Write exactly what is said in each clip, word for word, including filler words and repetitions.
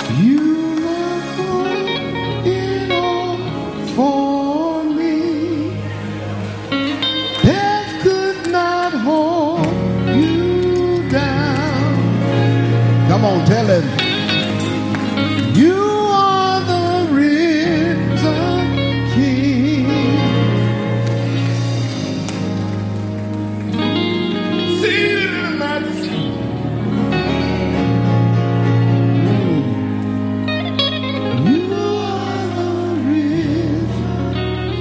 You were it all for me. Death could not hold you down. Come on, tell him. You are the risen King. Seated in majesty. You are the risen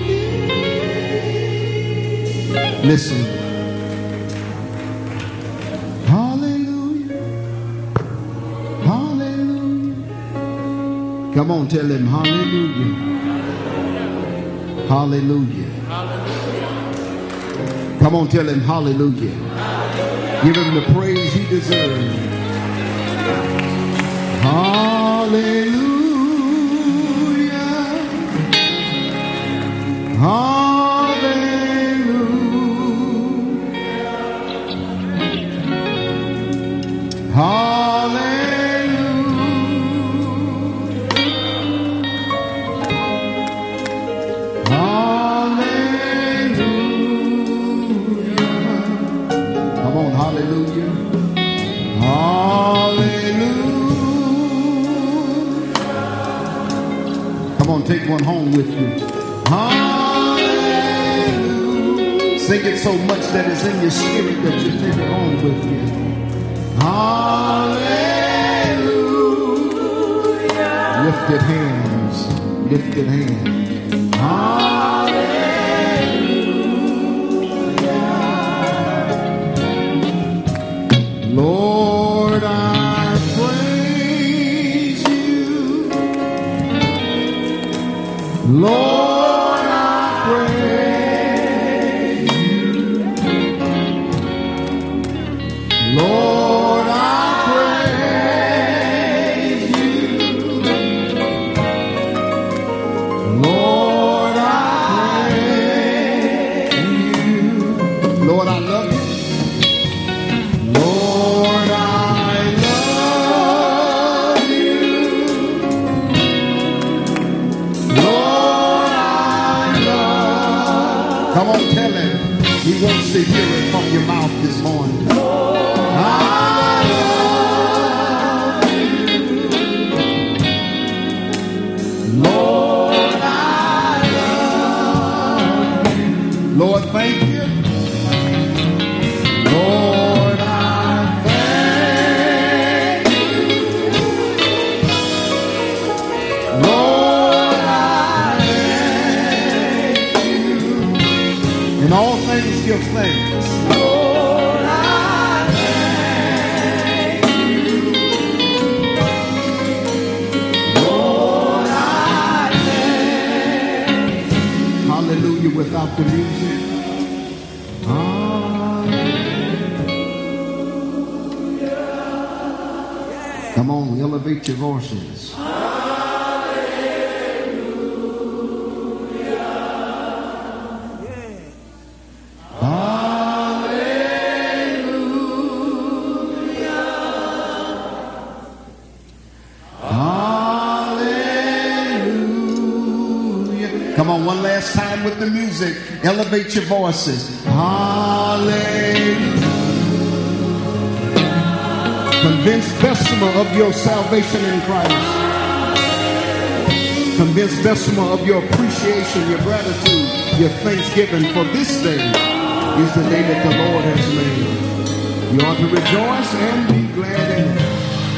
King. Listen. Come on, tell him hallelujah. Hallelujah. Hallelujah. Come on, tell him hallelujah. Hallelujah. Give him the praise he deserves. Hallelujah. Hallelujah. Hallelujah. Hallelujah. Hallelujah. Come on, take one home with you. Hallelujah. Sing it so much that it's in your spirit that you take it home with you. Hallelujah. Lifted hands. Lifted hands. Hallelujah. Lord, I praise you. Lord, I praise you. Lord, I praise you. Lord, I praise you. Lord, I love you. Come on, tell him. He wants to hear it from your mouth this morning. Lord, I love you. Lord, I love you. Lord, thank you. Lord, I thank you. Lord, I in all things give thanks. Lord, I thank you. Lord, I thank you. Hallelujah without the music. Hallelujah. Come on, elevate your voices. Come on, one last time with the music. Elevate your voices. Hallelujah. Convinced Bessemer of your salvation in Christ. Convinced Bessemer of your appreciation, your gratitude, your thanksgiving for this day is the day that the Lord has made. You ought to rejoice and be glad in it.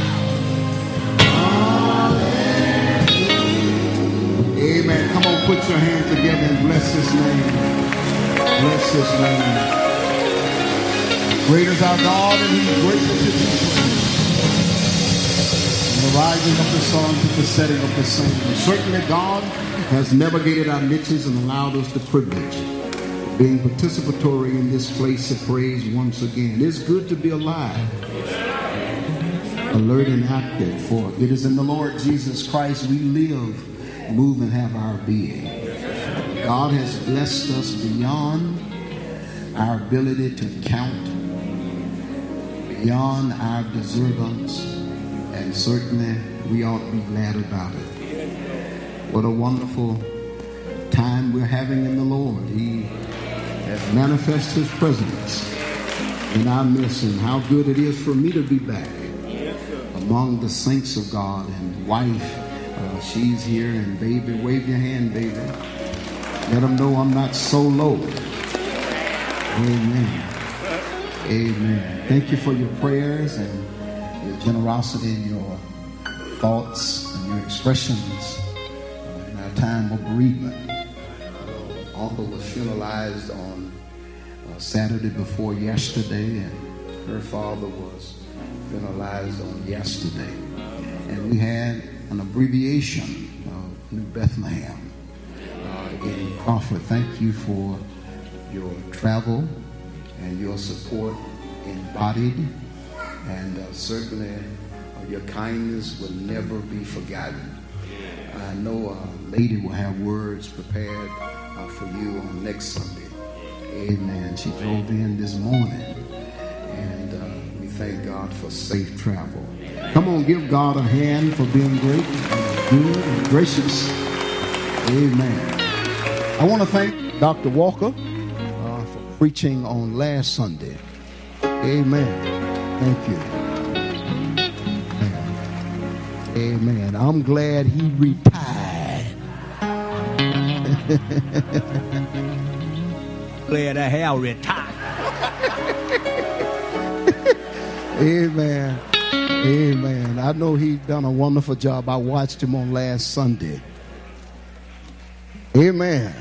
Amen. Come on, put your hands together and bless his name. Bless his name. Great is our God, and he's grateful to be praised. From the rising of the sun to the setting of the sun. And certainly God has navigated our niches and allowed us the privilege of being participatory in this place of praise once again. It's good to be alive, alert and active, for it is in the Lord Jesus Christ we live, move, and have our being. God has blessed us beyond our ability to count, beyond our deservance, and certainly we ought to be glad about it. What a wonderful time we're having in the Lord. He has manifested his presence in our midst, and how good it is for me to be back among the saints of God. And wife, uh, she's here, and baby, wave your hand, baby. Let them know I'm not so low. Amen. Amen. Thank you for your prayers and your generosity and your thoughts and your expressions in our time of bereavement. Uh, uncle was funeralized on uh, Saturday before yesterday, and her father was funeralized on yesterday. And we had an abbreviation of New Bethlehem uh, in Crawford. Thank you for your travel and your support embodied, and uh, certainly uh, your kindness will never be forgotten. I know a lady will have words prepared uh, for you on next Sunday. Amen. She drove in this morning, and uh, we thank God for safe travel. Come on, give God a hand for being great and good and gracious. Amen. I want to thank Doctor Walker uh, for preaching on last Sunday. Amen. Thank you. Amen. Amen. I'm glad he retired. Glad I have retired. Amen. Amen. I know he's done a wonderful job. I watched him on last Sunday. Amen.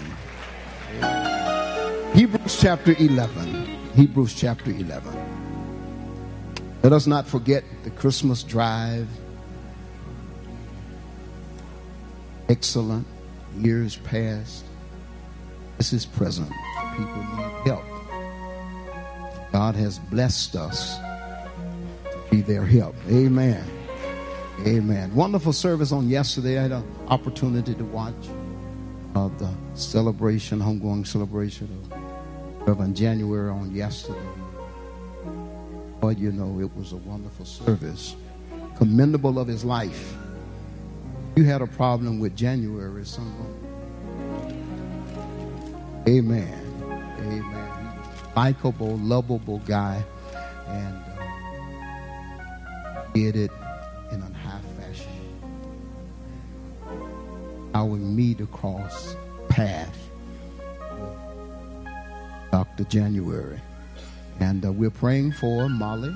Hebrews chapter eleven. Hebrews chapter eleven. Let us not forget the Christmas drive. Excellent. Years past. This is present. People need help. God has blessed us to be their help. Amen. Amen. Wonderful service on yesterday. I had an opportunity to watch uh, the celebration, homegoing celebration of Reverend January on yesterday. But you know, it was a wonderful service. Commendable of his life. You had a problem with January, someone. Amen. Amen. Likeable, lovable guy, and uh, did it in a high fashion, allowing me to cross paths with Doctor January. And uh, we're praying for Molly,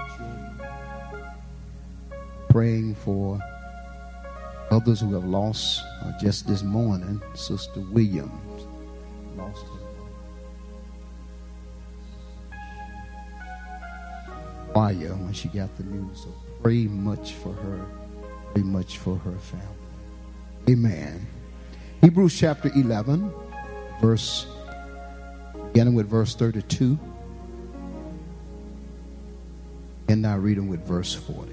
praying for others who have lost uh, just this morning. Sister Williams lost her fire when she got the news. So pray much for her, pray much for her family. Amen. Hebrews chapter eleven, verse, beginning with verse thirty-two. And now reading with verse forty.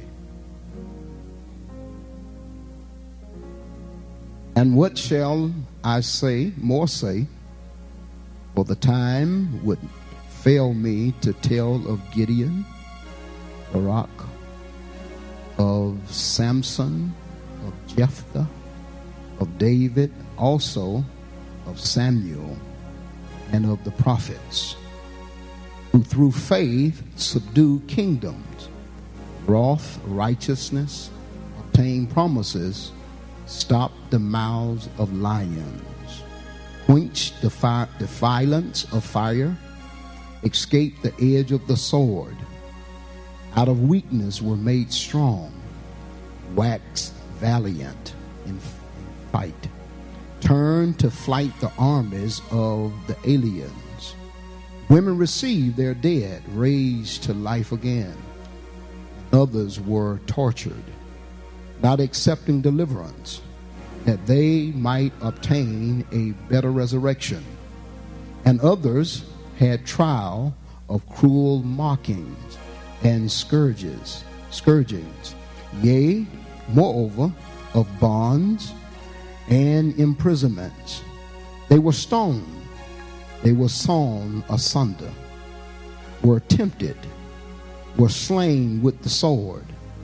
And what shall I say, more say, for the time would fail me to tell of Gideon, Barak, of Samson, of Jephthah, of David, also of Samuel, and of the prophets, who through faith subdued kingdoms, wrought righteousness, obtained promises, stopped the mouths of lions, quenched the, fire, the violence of fire, escaped the edge of the sword, out of weakness were made strong, waxed valiant in fight, turned to flight the armies of the aliens. Women received their dead, raised to life again. Others were tortured, not accepting deliverance, that they might obtain a better resurrection. And others had trial of cruel mockings and scourges, scourgings, yea, moreover, of bonds and imprisonments. They were stoned, they were sawn asunder, were tempted, were slain with the sword.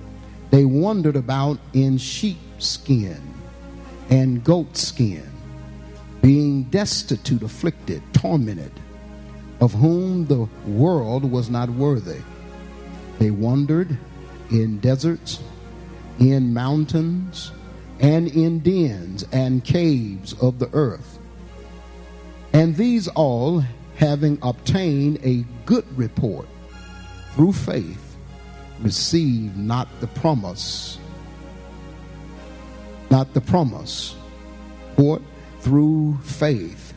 They wandered about in sheepskin and goatskin, being destitute, afflicted, tormented, of whom the world was not worthy. They wandered in deserts, in mountains, and in dens and caves of the earth. And these all, having obtained a good report through faith, received not the promise, not the promise, for through faith,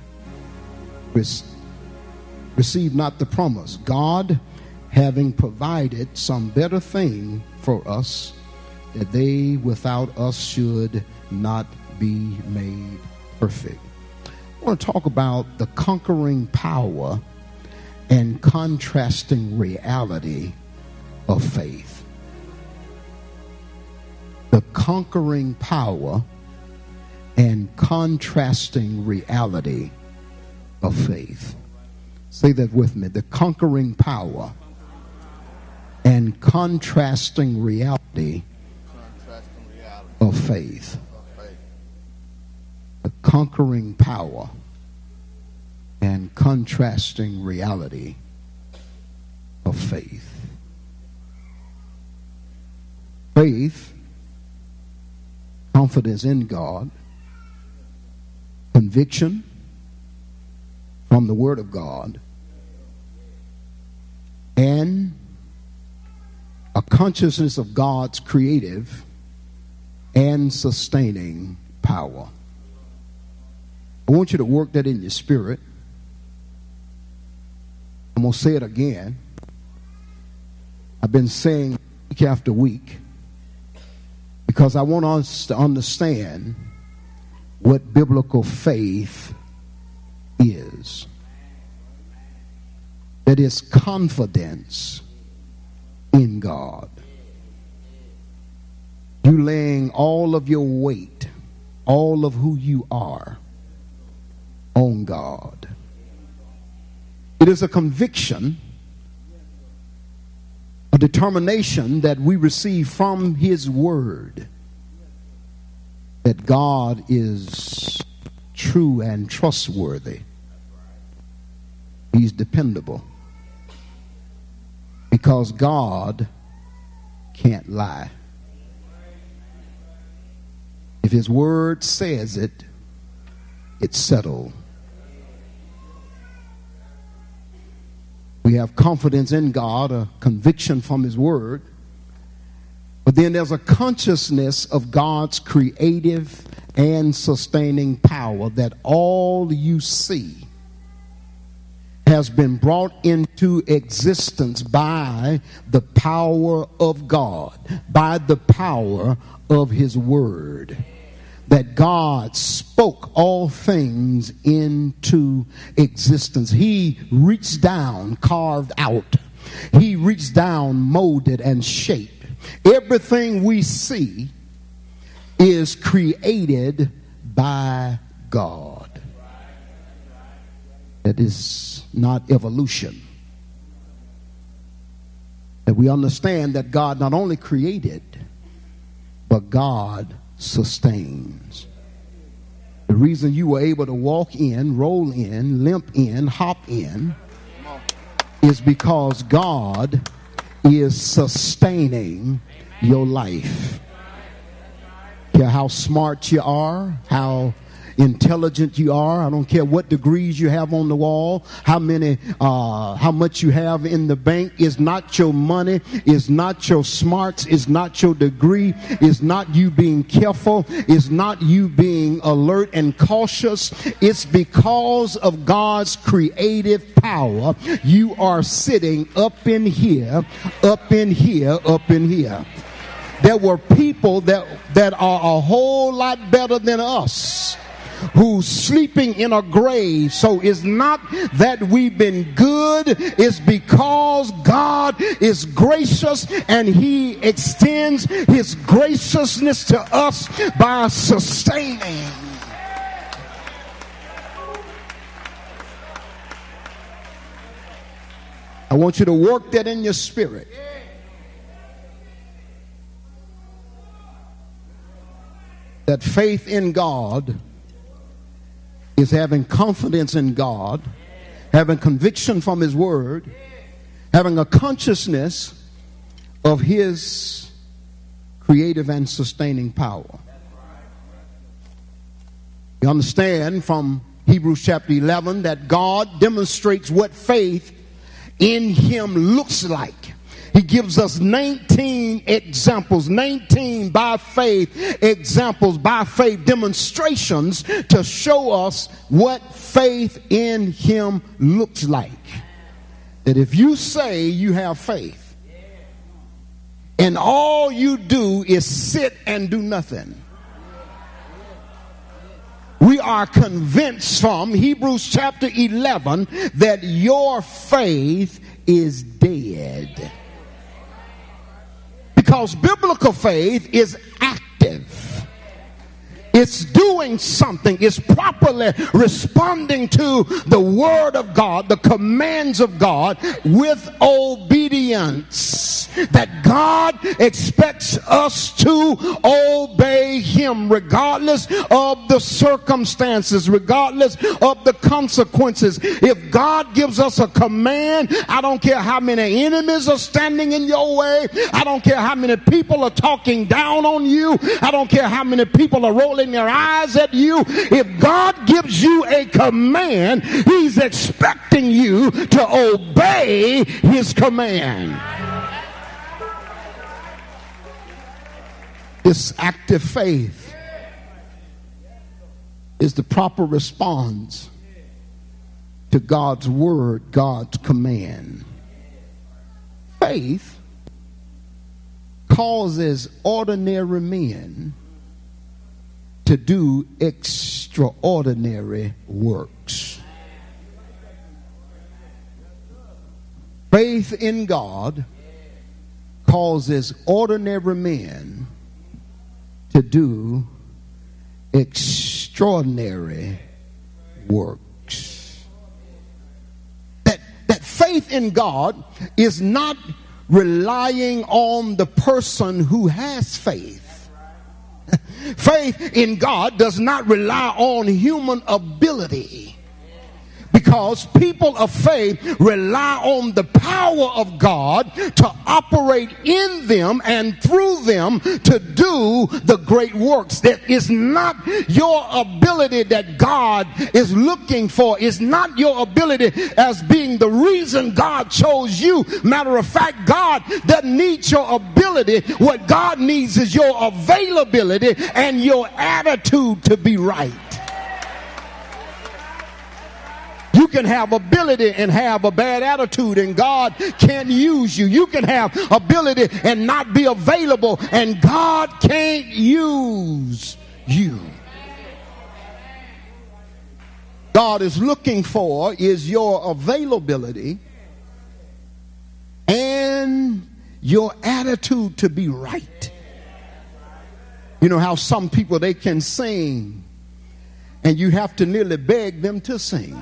received not the promise. God, having provided some better thing for us, that they without us should not be made perfect. I want to talk about the conquering power and contrasting reality of faith. The conquering power and contrasting reality of faith. Say that with me. The conquering power and contrasting reality of faith. The conquering power and contrasting reality of faith. Faith, confidence in God, conviction from the Word of God, and a consciousness of God's creative and sustaining power. I want you to work that in your spirit. I'm going to say it again. I've been saying week after week because I want us to understand what biblical faith is. That is confidence in God. You laying all of your weight, all of who you are, on God. It is a conviction, a determination that we receive from His Word that God is true and trustworthy. He's dependable. Because God can't lie. If His Word says it, it's settled. We have confidence in God, a conviction from His Word. But then there's a consciousness of God's creative and sustaining power, that all you see has been brought into existence by the power of God, by the power of His Word. That God spoke all things into existence. He reached down, carved out. He reached down, molded, and shaped. Everything we see is created by God. That is not evolution. That we understand that God not only created, but God sustains. The reason you were able to walk in, roll in, limp in, hop in is because God is sustaining your life. Care how smart you are, how intelligent you are. I don't care what degrees you have on the wall, how many, uh, how much you have in the bank. Is not your money, is not your smarts, is not your degree, is not you being careful, is not you being alert and cautious. It's because of God's creative power. You are sitting up in here, up in here, up in here. There were people that, that are a whole lot better than us, who's sleeping in a grave. So it's not that we've been good, it's because God is gracious and He extends His graciousness to us by sustaining. I want you to work that in your spirit. that faith in God is having confidence in God, having conviction from his word, having a consciousness of his creative and sustaining power. You understand from Hebrews chapter eleven that God demonstrates what faith in him looks like. He gives us nineteen examples, nineteen by faith examples, by faith demonstrations to show us what faith in him looks like. That if you say you have faith and all you do is sit and do nothing, we are convinced from Hebrews chapter eleven that your faith is dead. Because biblical faith is active. It's doing something. It's properly responding to the word of God, the commands of God, with obedience. That God expects us to obey him regardless of the circumstances, regardless of the consequences. If God gives us a command, I don't care how many enemies are standing in your way. I don't care how many people are talking down on you. I don't care how many people are rolling their eyes at you. If God gives you a command, he's expecting you to obey his command. This active faith is the proper response to God's word, God's command. Faith causes ordinary men to do extraordinary works. Faith in God causes ordinary men to do extraordinary works. That, that faith in God is not relying on the person who has faith. Faith in God does not rely on human ability, because people of faith rely on the power of God to operate in them and through them to do the great works. That is not your ability that God is looking for. It's not your ability as being the reason God chose you. Matter of fact, God doesn't need your ability. What God needs is your availability and your attitude to be right. You can have ability and have a bad attitude, and God can't use you. You can have ability and not be available, and God can't use you. God is looking for is your availability and your attitude to be right. You know how some people, they can sing and you have to nearly beg them to sing.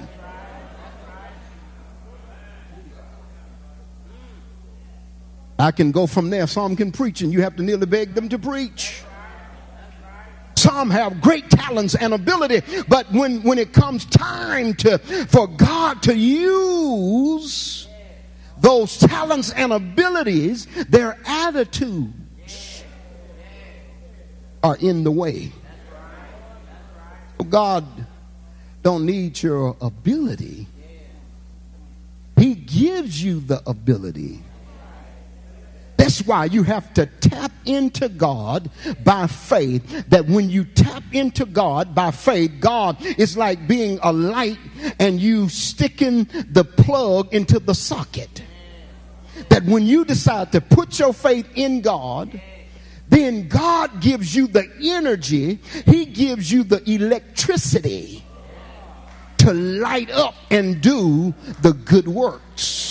I can go from there. Some can preach and you have to nearly beg them to preach. Some have great talents and ability, but when, when it comes time to for God to use those talents and abilities, their attitudes are in the way. God don't need your ability. He gives you the ability. That's why you have to tap into God by faith. That when you tap into God by faith, God is like being a light and you sticking the plug into the socket. That when you decide to put your faith in God, then God gives you the energy. He gives you the electricity to light up and do the good works.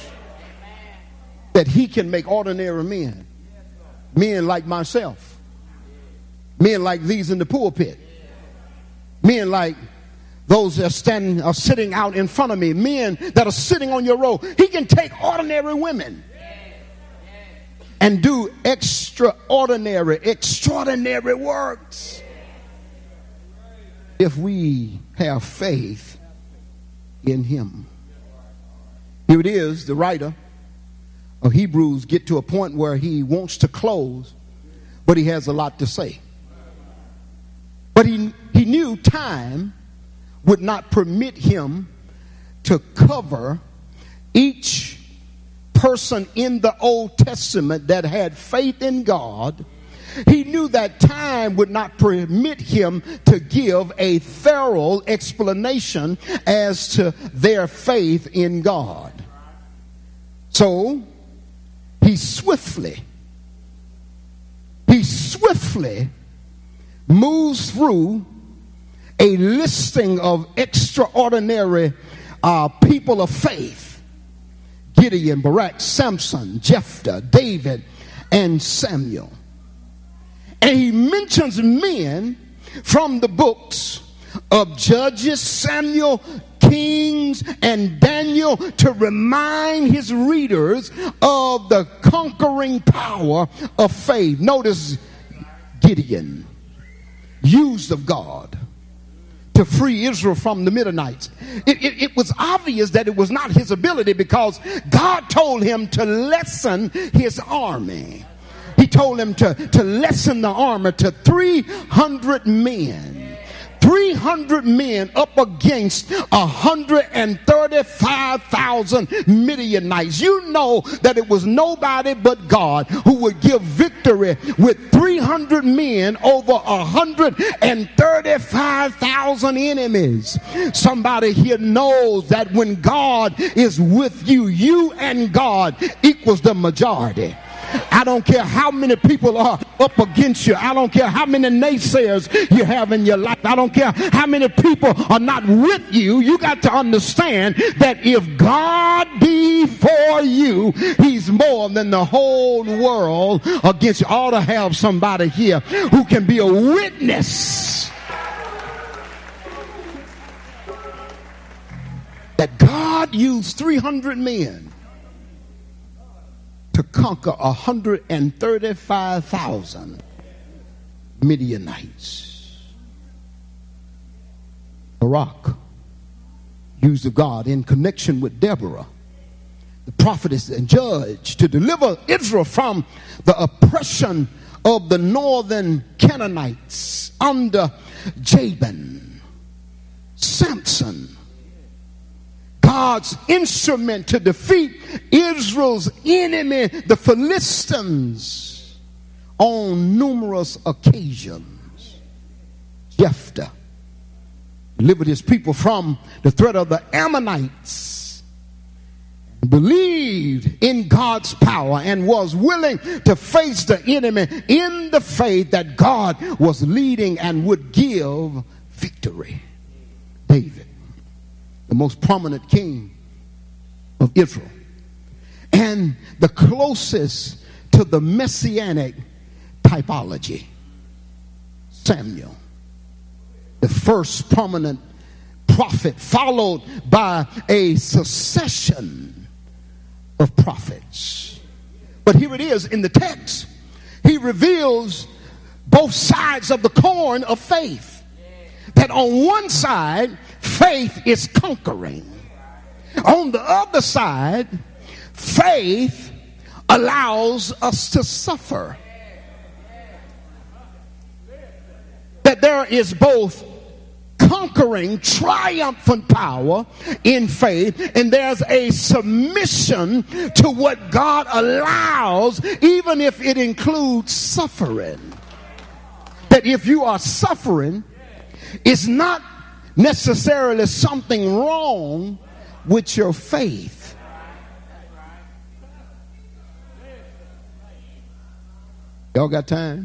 That he can make ordinary men, men like myself, men like these in the pulpit, men like those that are standing are sitting out in front of me, men that are sitting on your row. He can take ordinary women and do extraordinary, extraordinary works. if we have faith in him. Here it is, the writer of Hebrews get to a point where he wants to close, but he has a lot to say. But he, he knew time would not permit him to cover each person in the Old Testament that had faith in God. He knew that time would not permit him to give a thorough explanation as to their faith in God. So he swiftly, he swiftly moves through a listing of extraordinary uh, people of faith: Gideon, Barak, Samson, Jephthah, David, and Samuel. And he mentions men from the books of Judges, Samuel, Kings, and Daniel to remind his readers of the conquering power of faith. Notice Gideon, used of God to free Israel from the Midianites. It, it, it was obvious that it was not his ability, because God told him to lessen his army. He told him to, to lessen the armor to three hundred men. three hundred men up against one hundred thirty-five thousand Midianites. You know that it was nobody but God who would give victory with three hundred men over one hundred thirty-five thousand enemies. Somebody here knows that when God is with you, you and God equals the majority. I don't care how many people are up against you. I don't care how many naysayers you have in your life. I don't care how many people are not with you. You got to understand that if God be for you, he's more than the whole world against you. I ought to have somebody here who can be a witness that God used three hundred men to conquer one hundred thirty-five thousand Midianites. Barak, used of God in connection with Deborah, the prophetess and judge, to deliver Israel from the oppression of the northern Canaanites under Jabin. Samson, God's instrument to defeat Israel's enemy, the Philistines, on numerous occasions. Jephthah delivered his people from the threat of the Ammonites, believed in God's power, and was willing to face the enemy in the faith that God was leading and would give victory. David, the most prominent king of Israel, and the closest to the messianic typology. Samuel, the first prominent prophet, followed by a succession of prophets. But here it is in the text. He reveals both sides of the coin of faith. That on one side, faith is conquering. On the other side, faith allows us to suffer. That there is both conquering, triumphant power in faith, and there's a submission to what God allows, even if it includes suffering. That if you are suffering, it's not necessarily something wrong with your faith. Y'all got time?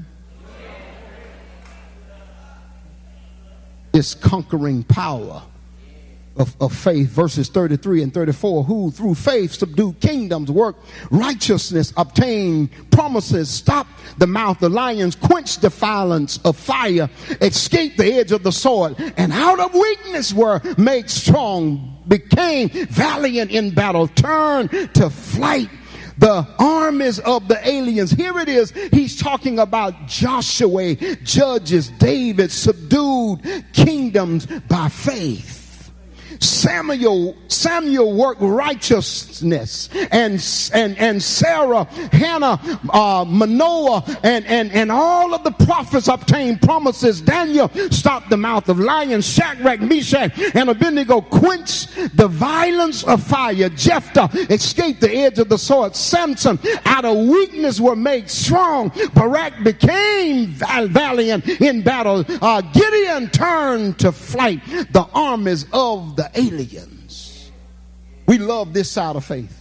This conquering power of, of faith, verses thirty-three and thirty-four, who through faith subdued kingdoms, worked righteousness, obtained promises, stopped the mouth of lions, quenched the violence of fire, escaped the edge of the sword, and out of weakness were made strong, became valiant in battle, turned to flight the armies of the aliens. Here it is. He's talking about Joshua, judges, David subdued kingdoms by faith. Samuel, Samuel worked righteousness, and and and Sarah, Hannah, uh, Manoah, and and and all of the prophets obtained promises. Daniel stopped the mouth of lions. Shadrach, Meshach, and Abednego quenched the violence of fire. Jephthah escaped the edge of the sword. Samson, out of weakness, were made strong. Barak became val- valiant in battle. Uh, Gideon turned to flight the armies of the aliens. We love this side of faith.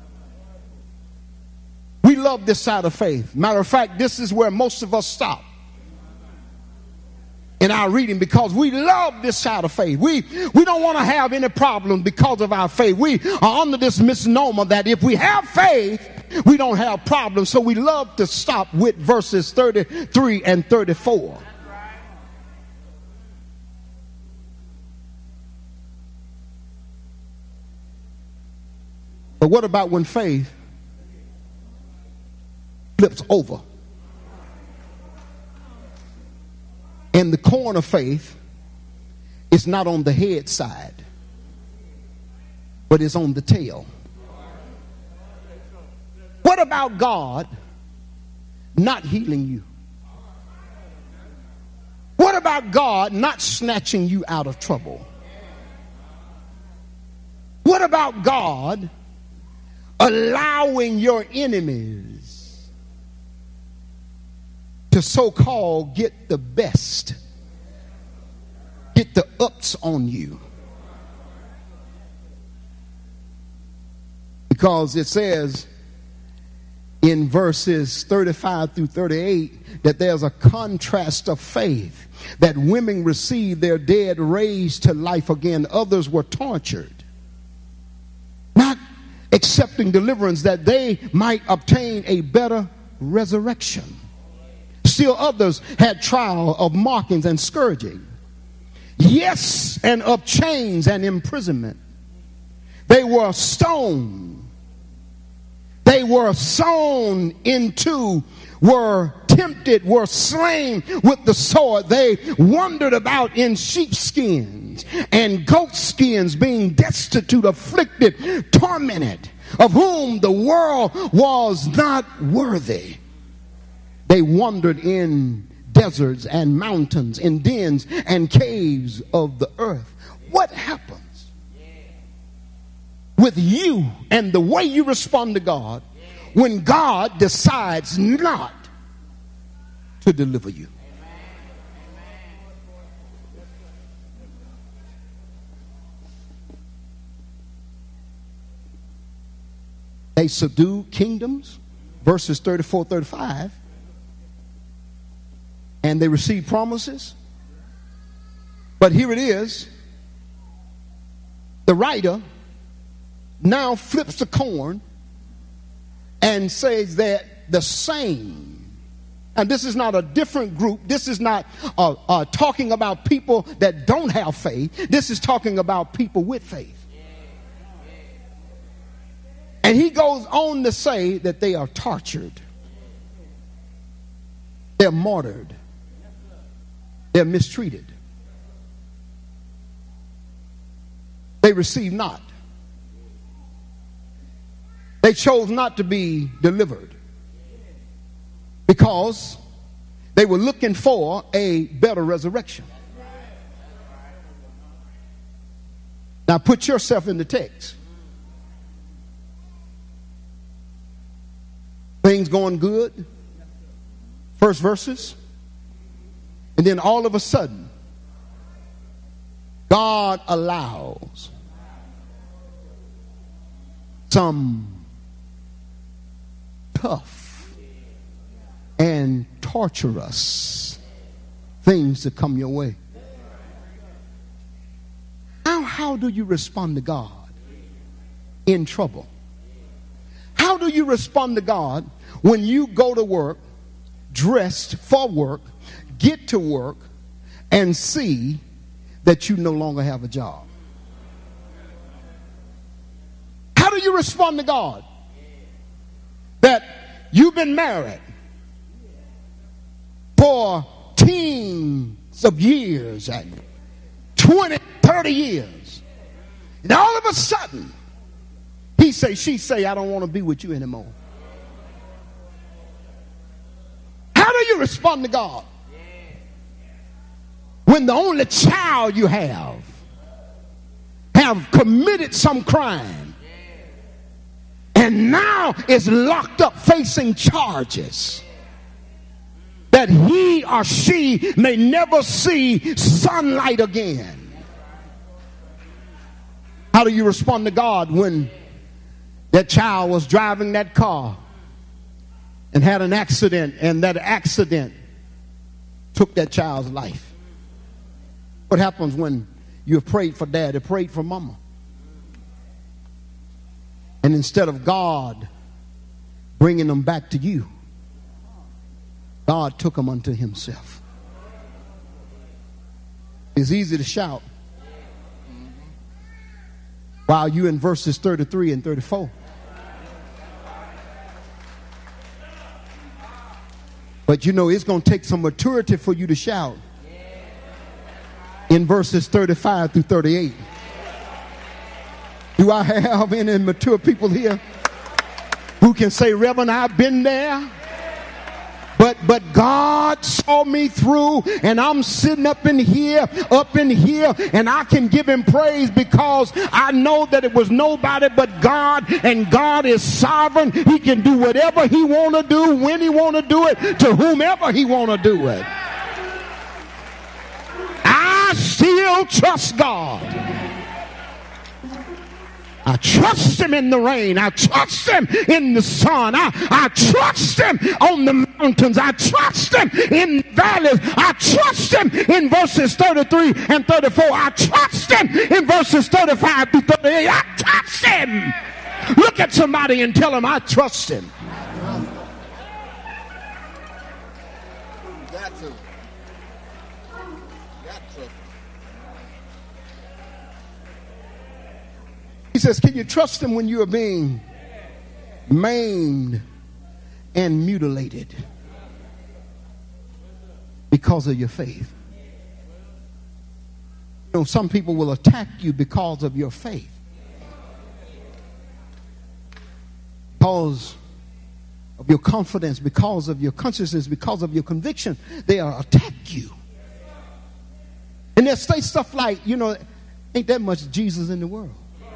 We love this side of faith. Matter of fact, this is where most of us stop in our reading, because we love this side of faith. We we don't want to have any problem because of our faith. We are under this misnomer that if we have faith, we don't have problems. So we love to stop with verses thirty-three and thirty-four. But what about when faith flips over? And the corn of faith is not on the head side, but it's on the tail. What about God not healing you? What about God not snatching you out of trouble? What about God allowing your enemies to so-called get the best, get the ups on you? Because it says in verses thirty-five through thirty-eight that there's a contrast of faith, that women received their dead raised to life again. Others were tortured, not accepting deliverance that they might obtain a better resurrection. Still others had trial of mockings and scourging. Yes, and of chains and imprisonment. They were stoned. They were sown into, were tempted, were slain with the sword. They wandered about in sheepskins and goatskins, being destitute, afflicted, tormented, of whom the world was not worthy. They wandered in deserts and mountains, in dens and caves of the earth. What happens with you and the way you respond to God when God decides not to deliver you? They subdued kingdoms, verses thirty-four, thirty-five, and they received promises. But here it is, the writer now flips the coin and says that the same, and this is not a different group, this is not uh, uh, talking about people that don't have faith, this is talking about people with faith. And he goes on to say that they are tortured, they're martyred, they're mistreated, they receive not. They chose not to be delivered because they were looking for a better resurrection. Now put yourself in the text. Things going good, first verses, and then all of a sudden God allows some tough and torturous things to come your way. How, how do you respond to God in trouble? How do you respond to God when you go to work, dressed for work, get to work, and see that you no longer have a job? How do you respond to God that you've been married for teens of years and twenty, thirty years. And all of a sudden, he say, she say, I don't want to be with you anymore. How do you respond to God when the only child you have have committed some crime and now is locked up facing charges that he or she may never see sunlight again? How do you respond to God when that child was driving that car and had an accident, and that accident took that child's life? What happens when you have prayed for dad, you prayed for mama, and instead of God bringing them back to you, God took them unto himself? It's easy to shout while you in verses thirty-three and thirty-four. But you know, it's going to take some maturity for you to shout in verses thirty-five through thirty-eight. Do I have any mature people here who can say, Reverend, I've been there, but but God saw me through, and I'm sitting up in here, up in here, and I can give him praise because I know that it was nobody but God, and God is sovereign. He can do whatever he want to do, when he want to do it, to whomever he want to do it. I still trust God. I trust him in the rain. I trust him in the sun. I, I trust him on the mountains. I trust him in valleys. I trust him in verses thirty-three and thirty-four. I trust him in verses thirty-five through thirty-eight. I trust him. Look at somebody and tell him, I trust him. Got to. Got to. He says, can you trust him when you are being maimed and mutilated because of your faith? You know, some people will attack you because of your faith. Because of your confidence, because of your consciousness, because of your conviction, they'll attack you. And they'll say stuff like, you know, ain't that much Jesus in the world.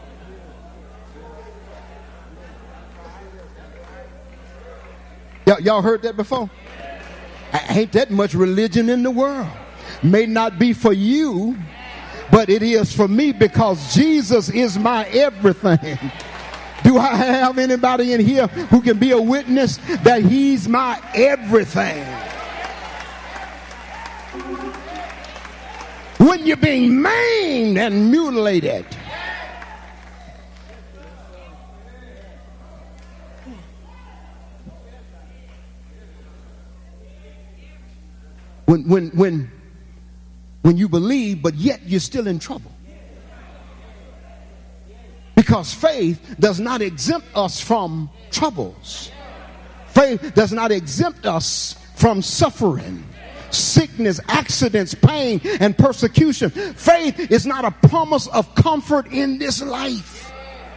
Y'all, y'all heard that before? Ain't that much religion in the world. May not be for you, but it is for me, because Jesus is my everything. Do I have anybody in here who can be a witness that he's my everything? When you're being maimed and mutilated, When, when, when, when you believe, but yet you're still in trouble. Because faith does not exempt us from troubles. Faith does not exempt us from suffering, sickness, accidents, pain, and persecution. Faith is not a promise of comfort in this life.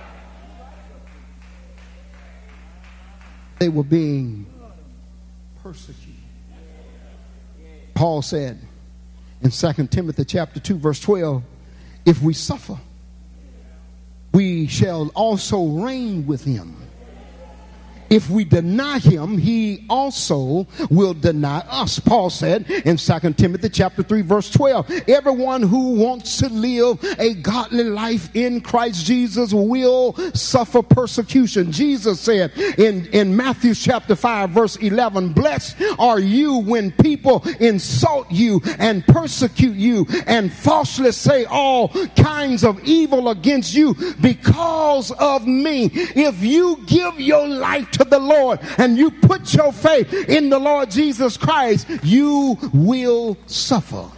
They were being persecuted. Paul said in Second Timothy chapter two, verse twelve, if we suffer, we shall also reign with him. If we deny him, he also will deny us. Paul said in Second Timothy chapter three, verse twelve, everyone who wants to live a godly life in Christ Jesus will suffer persecution. Jesus said in, in Matthew chapter five, verse eleven, blessed are you when people insult you and persecute you and falsely say all kinds of evil against you because of me. If you give your life to the Lord and you put your faith in the Lord Jesus Christ, you will suffer.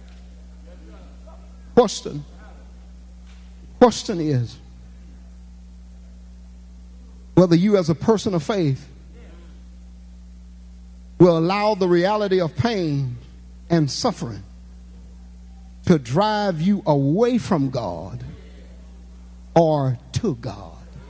Question. Question is, whether you as a person of faith will allow the reality of pain and suffering to drive you away from God or to God.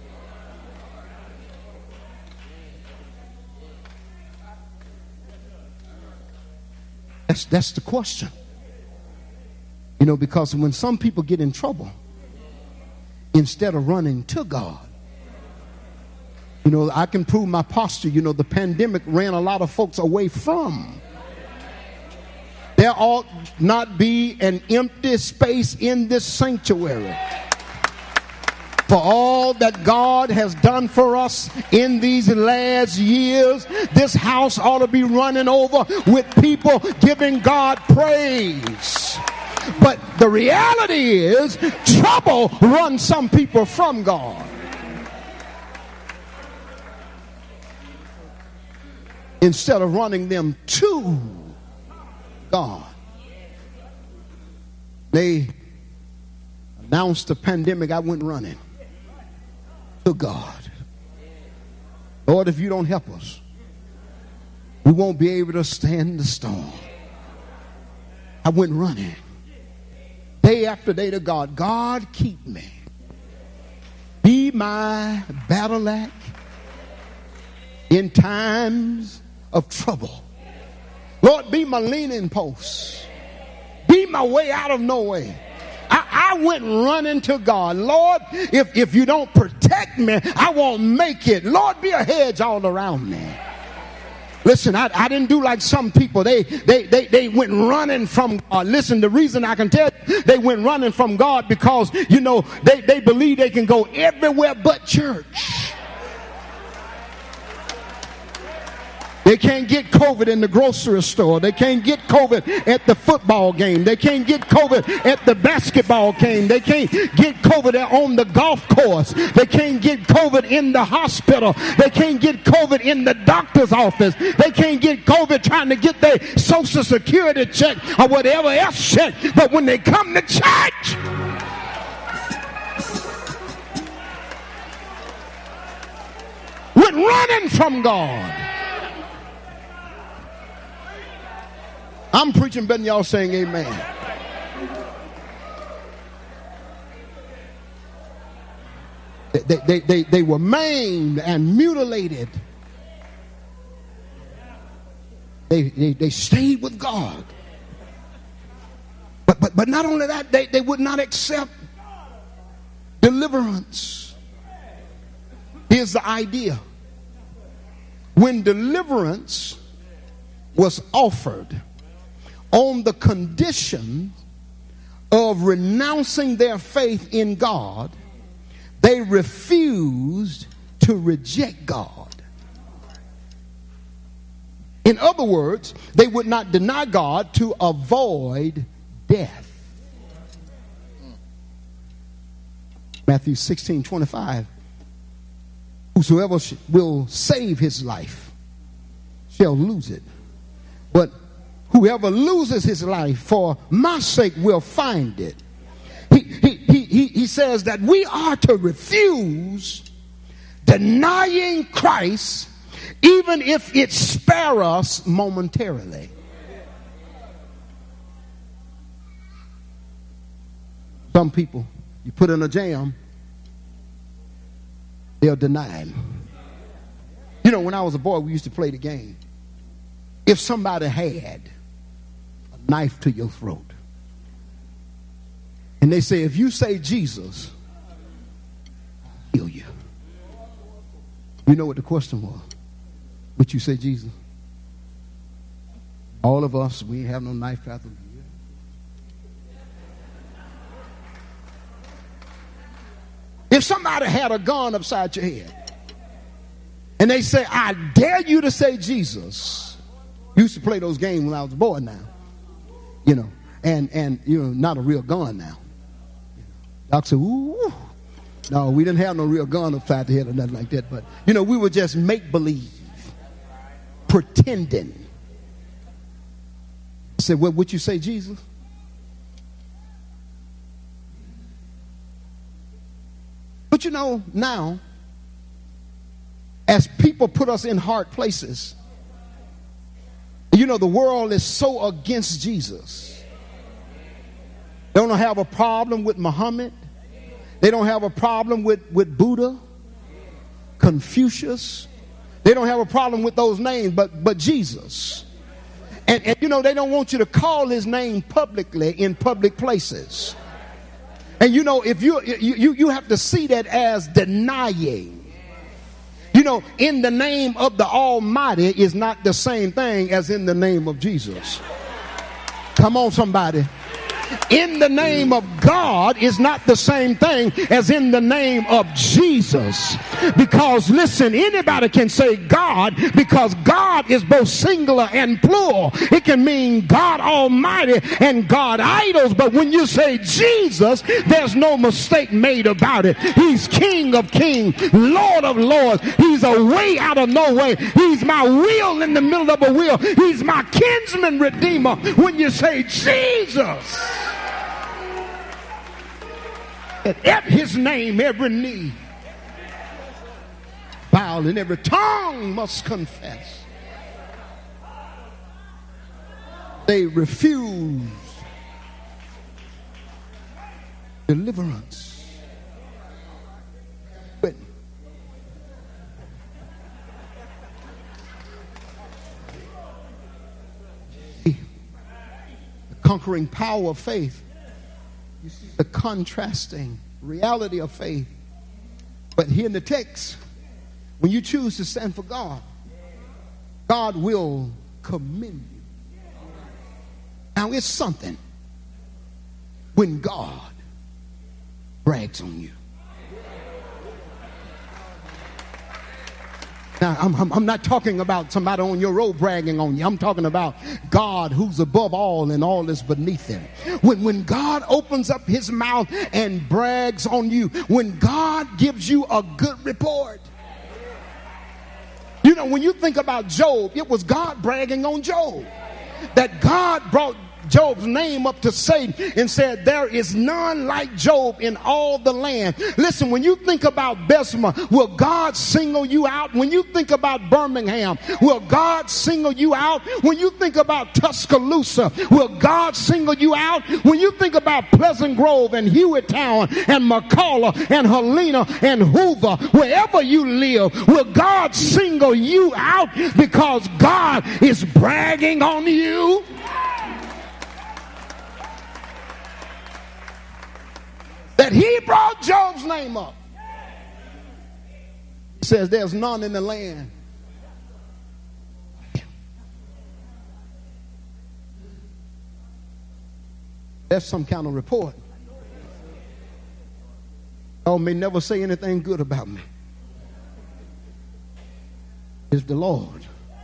That's, that's the question. You know, because when some people get in trouble, instead of running to God, you know, I can prove my posture. You know, the pandemic ran a lot of folks away from. There ought not be an empty space in this sanctuary for all that God has done for us in these last years. This house ought to be running over with people giving God praise. But the reality is, trouble runs some people from God. Instead of running them to God. They announced the pandemic, I went running to God. Lord, if you don't help us, we won't be able to stand the storm. I went running day after day to God. God, keep me. Be my battle axe in times of trouble. Lord, be my leaning post. Be my way out of no way. I, I went running to God. Lord, if, if you don't protect me, I won't make it. Lord, be a hedge all around me. Listen, I, I didn't do like some people. They, they, they, they went running from God. Listen, the reason I can tell you they went running from God because, you know, they, they believe they can go everywhere but church. They can't get COVID in the grocery store. They can't get COVID at the football game. They can't get COVID at the basketball game. They can't get COVID on the golf course. They can't get COVID in the hospital. They can't get COVID in the doctor's office. They can't get COVID trying to get their social security check or whatever else check. But when they come to church, we're running from God. I'm preaching better than y'all saying amen. They, they, they, they were maimed and mutilated. They, they, they stayed with God. But, but, but not only that, they, they would not accept deliverance. Here's the idea. When deliverance was offered on the condition of renouncing their faith in God, they refused to reject God. In other words, they would not deny God to avoid death. Matthew sixteen twenty-five. Whosoever will save his life shall lose it. But whoever loses his life for my sake will find it. He, he, he, he, he says that we are to refuse denying Christ even if it spare us momentarily. Some people, you put in a jam, they'll deny him. You know, when I was a boy, we used to play the game. If somebody had a knife to your throat, and they say, if you say Jesus, I'll kill you. You know what the question was? But you say Jesus. All of us, we ain't have no knife path. If somebody had a gun upside your head, and they say, I dare you to say Jesus. Used to play those games when I was a boy now. You know, and, and you know, not a real gun now. Y'all say, ooh. No, we didn't have no real gun upside the head or nothing like that. But, you know, we would just make believe, pretending. I said, well, would you say Jesus? But you know, now, as people put us in hard places, you know, the world is so against Jesus. They don't have a problem with Muhammad. They don't have a problem with, with Buddha, Confucius. They don't have a problem with those names, but, but Jesus. And, and, you know, they don't want you to call his name publicly in public places. And, you know, if you, you, you have to see that as denying. You know, in the name of the Almighty is not the same thing as in the name of Jesus. Come on, somebody. In the name of God is not the same thing as in the name of Jesus. Because listen, anybody can say God, because God is both singular and plural. It can mean God Almighty and God idols. But when you say Jesus, there's no mistake made about it. He's King of kings, Lord of lords. He's a way out of no way. He's my wheel in the middle of a wheel. He's my kinsman redeemer. When you say Jesus, at his name every knee bow and every tongue must confess. They refuse deliverance. But the conquering power of faith, you see the contrasting reality of faith. But here in the text, when you choose to stand for God, God will commend you. Now it's something when God brags on you. Now, I'm, I'm, I'm not talking about somebody on your road bragging on you. I'm talking about God who's above all and all is beneath him. When, when God opens up his mouth and brags on you, when God gives you a good report. You know, when you think about Job, it was God bragging on Job. That God brought Job's name up to Satan and said, there is none like Job in all the land. Listen, when you think about Bessemer, will God single you out? When you think about Birmingham, will God single you out? When you think about Tuscaloosa, will God single you out? When you think about Pleasant Grove and Hewitttown and McCullough and Helena and Hoover, wherever you live, will God single you out because God is bragging on you? That he brought Job's name up. He says there's none in the land. That's some kind of report. God may never say anything good about me. It's the Lord.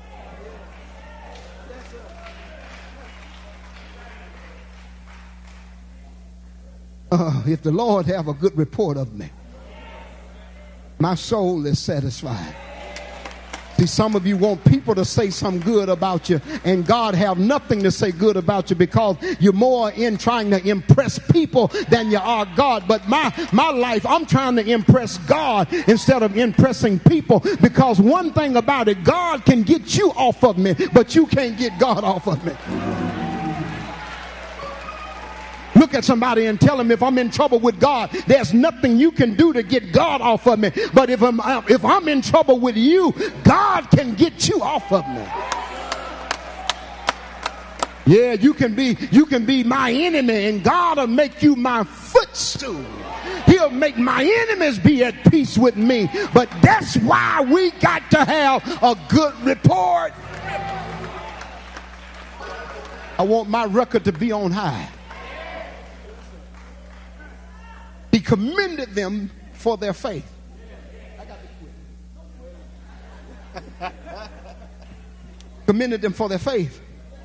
Uh, if the Lord have a good report of me, my soul is satisfied. See, some of you want people to say something good about you, and God have nothing to say good about you because you're more in trying to impress people than you are God. But my, my life, I'm trying to impress God instead of impressing people, because one thing about it, God can get you off of me, but you can't get God off of me. Look at somebody and tell them, if I'm in trouble with God, there's nothing you can do to get God off of me. But if I'm, if I'm in trouble with you, God can get you off of me. Yeah, you can be, you can be my enemy and God will make you my footstool. He'll make my enemies be at peace with me. But that's why we got to have a good report. I want my record to be on high. He commended them for their faith. Commended them for their faith.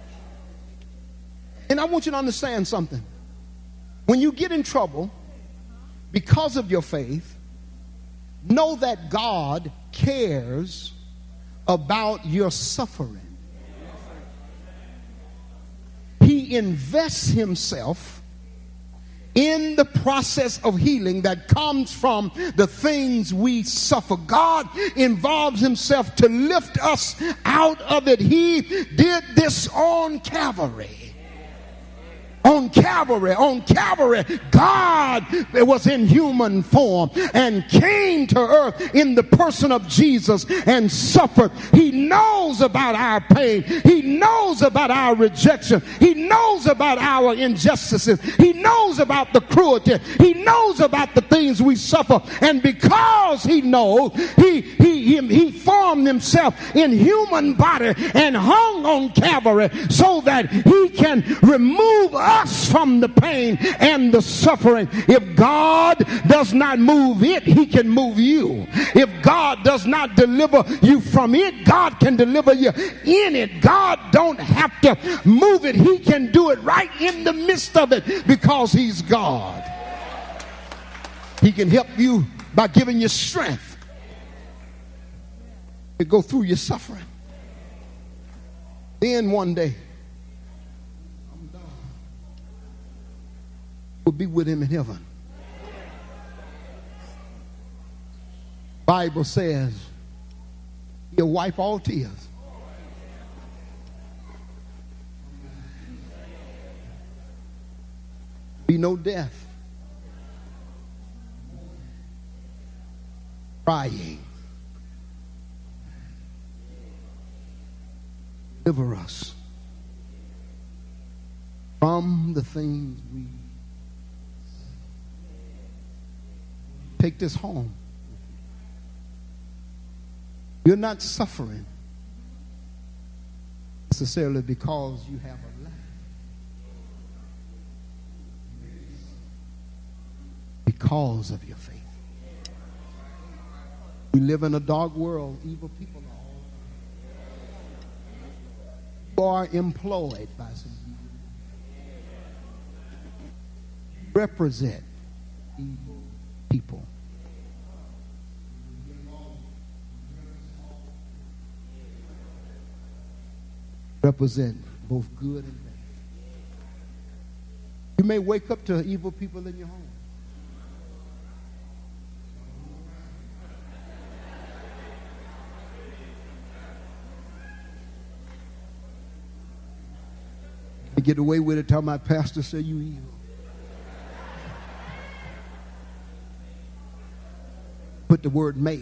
And I want you to understand something. When you get in trouble because of your faith, know that God cares about your suffering. He invests himself in the process of healing that comes from the things we suffer. God involves himself to lift us out of it. He did this on Calvary. On Calvary, on Calvary, God was in human form and came to earth in the person of Jesus and suffered. He knows about our pain. He knows about our rejection. He knows about our injustices. He knows about the cruelty. He knows about the things we suffer. And because he knows, he, he, he, he formed himself in human body and hung on Calvary so that he can remove us from the pain and the suffering. If God does not move it, he can move you. If God does not deliver you from it, God can deliver you in it. God don't have to move it. He can do it right in the midst of it because he's God. He can help you by giving you strength to go through your suffering. Then one day will be with him in heaven. Bible says he'll wipe all tears. Be no death, crying. Deliver us from the things we take this home. You're not suffering necessarily because you have a lack. Because of your faith. We live in a dark world. Evil people are all. You are employed by some people. Represent evil people. Represent both good and bad. You may wake up to evil people in your home. I get away with it, tell my pastor say you evil. Put the word may.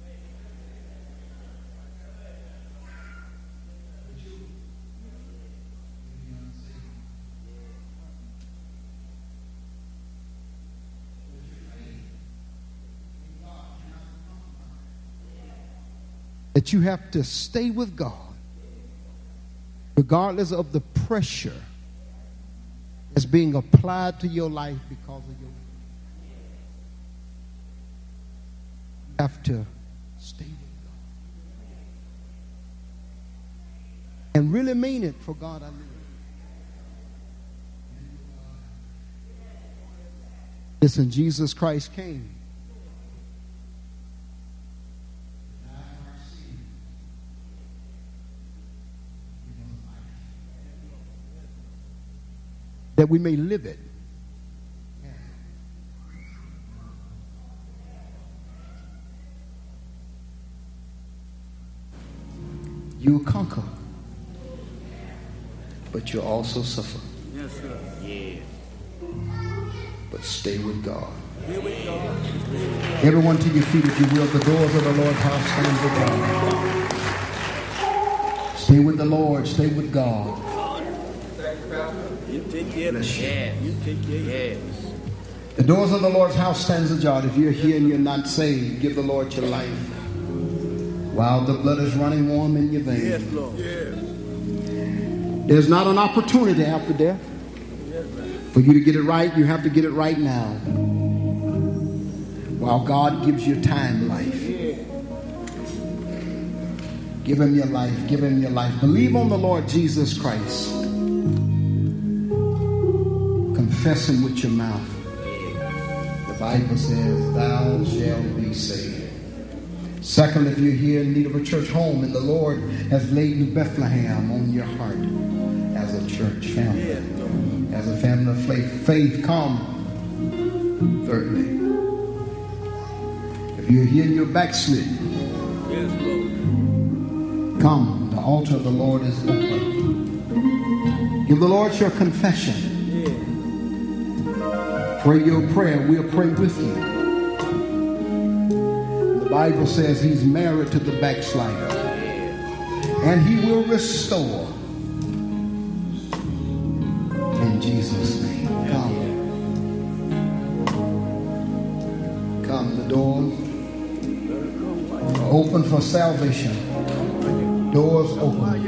That you have to stay with God regardless of the pressure that's being applied to your life because of your you have to stay with God and really mean it. For God I live. Listen, Jesus Christ came that we may live it. You will conquer, but you'll also suffer. Yes, sir. Yeah. But stay with God. Here we go. Everyone to your feet, if you will. The doors of the Lord's house stand with God. Stay with the Lord. Stay with God. You take care of it. Yeah. You take care of it. The doors of the Lord's house stands ajar. If you're here and you're not saved, give the Lord your life while the blood is running warm in your veins. Yes, Lord. Yes. There's not an opportunity after death. For you to get it right, you have to get it right now. While God gives you time life. Give him your life. Give him your life. Believe on the Lord Jesus Christ. Confess him with your mouth. The Bible says, thou shalt be saved. Second, if you're here in need of a church home and the Lord has laid New Bethlehem on your heart as a church family, as a family of faith, faith, come Thirdly, if you're here and you're backslidden, Yes, Lord. come. The altar of the Lord is open. Give the Lord your confession. Yeah. Pray your prayer. We'll pray with you. The Bible says he's married to the backslider. And he will restore. In Jesus' name. Come. Come. The doors are open for salvation. Doors open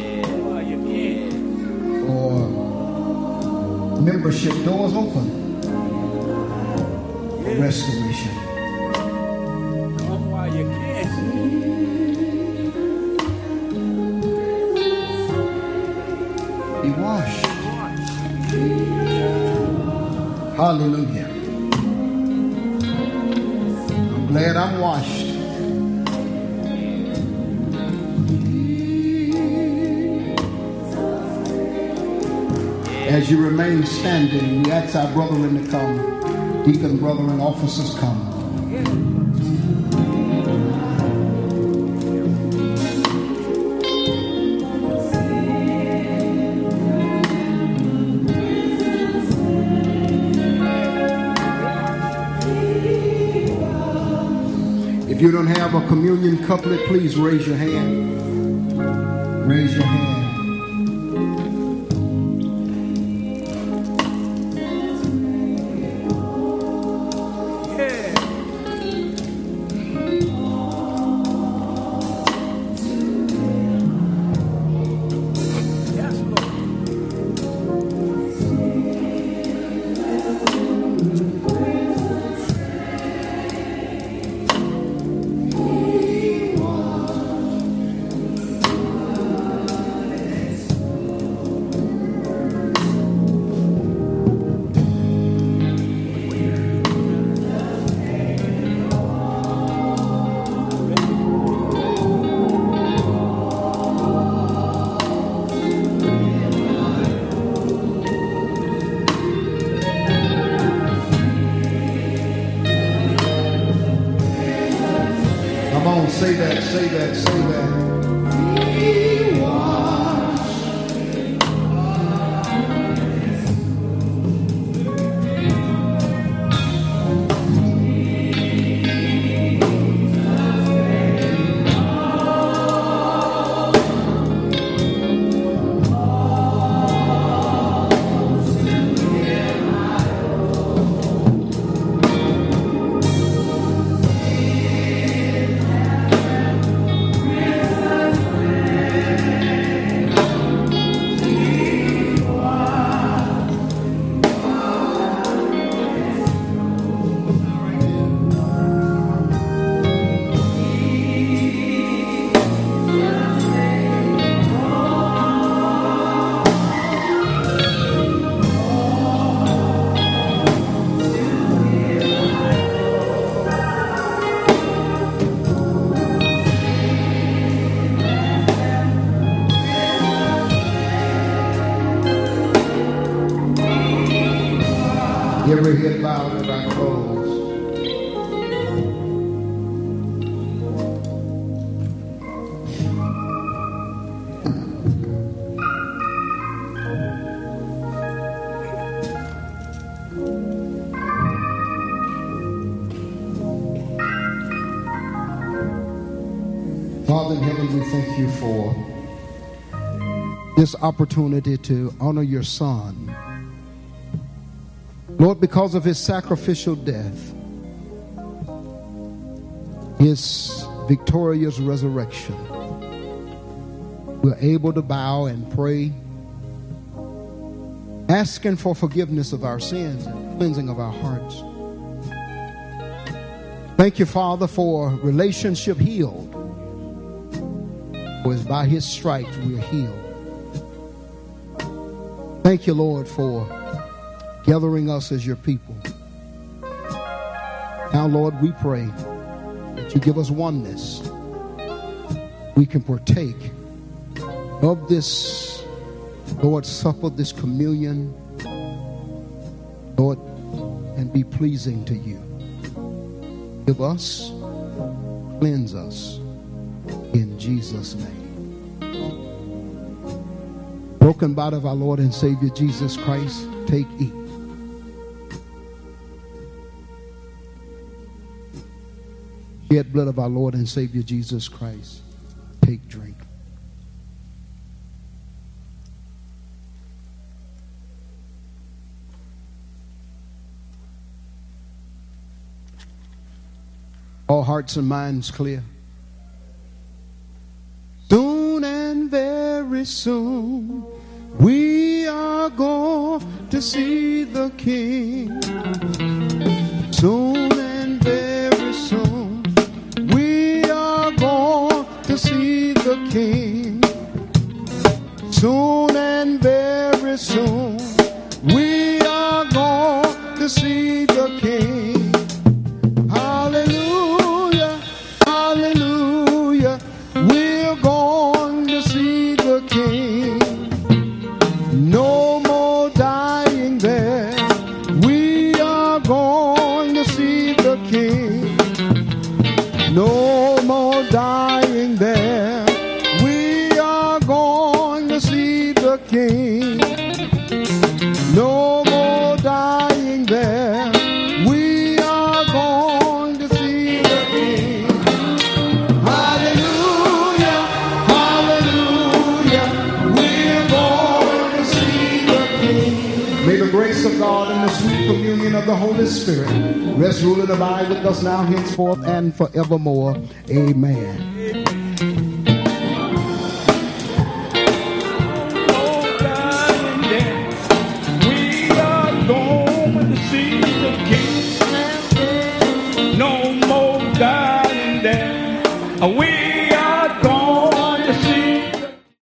for membership. Doors open for restoration. Come while you can. Be washed. Hallelujah. I'm glad I'm washed. As you remain standing, we ask our brethren to come. Deacon, brethren, officers, come. If you don't have a communion couplet, please raise your hand. Raise your hand. Say that, say that, say that. He was. Every head bowed and our closed. Father in heaven, we thank you for this opportunity to honor your Son. Lord, because of his sacrificial death, his victorious resurrection, we're able to bow and pray, asking for forgiveness of our sins and cleansing of our hearts. Thank you, Father, for relationship healed. For it's by his stripes we are healed. Thank you, Lord, for gathering us as your people. Now, Lord, we pray that you give us oneness. We can partake of this Lord's Supper, this communion, Lord, and and be pleasing to you. Give us, cleanse us, in Jesus' name. Broken body of our Lord and Savior Jesus Christ, take, eat. Shed blood of our Lord and Savior Jesus Christ, take, drink. All hearts and minds clear. Soon and very soon we are going to see the King. Soon and very soon we are going to see the King. Soon and very soon we are going to see the King. Hallelujah, hallelujah, we're going to see the King. No more dying there, we are going to see the King. No more dying there, we are going to see the King. No more dying there, we are going to see the King. Hallelujah, hallelujah, we're going to see the King. May the grace of God and the sweet communion of the Holy Spirit rest, rule, and abide with us now, henceforth, and forevermore. Amen. No more dying there. We